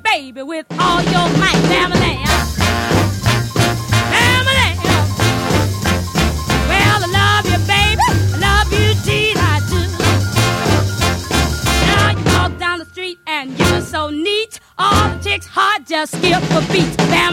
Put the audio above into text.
baby, with all your might. Bam-a-lam. Bam-a-lam. Well, I love you, baby. I love you, indeed, I do. Now you walk down the street and you're so neat. All the chicks' heart just skip a beat. Bam